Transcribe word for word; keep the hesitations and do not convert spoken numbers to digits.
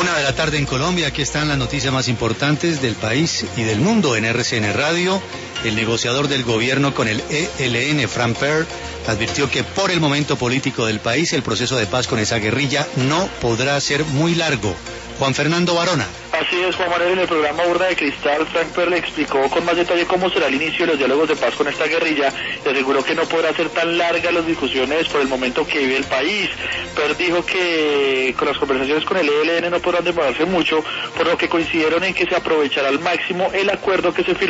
Una de la tarde en Colombia, aquí están las noticias más importantes del país y del mundo en R C N Radio. El negociador del gobierno con el E L N, Frank Perl, advirtió que por el momento político del país el proceso de paz con esa guerrilla no podrá ser muy largo. Juan Fernando Varona. Así es, Juan Manuel, en el programa Urna de Cristal, Frank Perl explicó con más detalle cómo será el inicio de los diálogos de paz con esta guerrilla y aseguró que no podrá ser tan larga las discusiones por el momento que vive el país. Perl dijo que con las conversaciones con el E L N no podrán demorarse mucho, por lo que coincidieron en que se aprovechará al máximo el acuerdo que se firmó